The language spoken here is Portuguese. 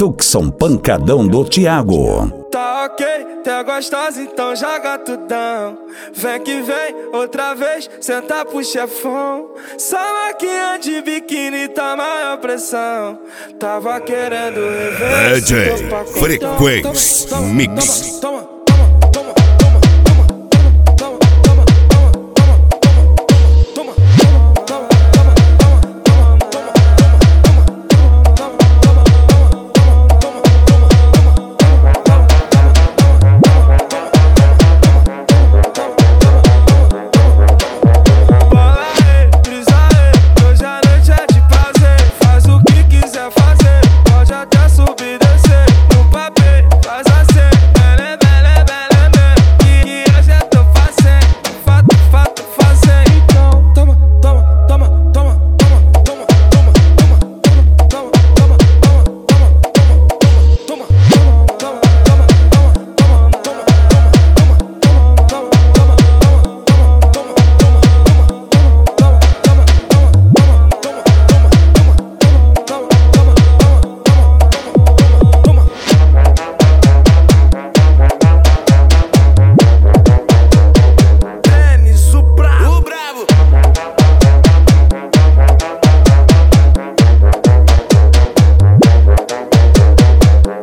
Tucson Pancadão do Thiago. Tá ok, tá gostosa, então joga tudão. Vem que vem, outra vez, senta pro chefão. Só maquinha de biquíni, tá maior pressão. Tava querendo rever DJ Frequência Mix. Toma,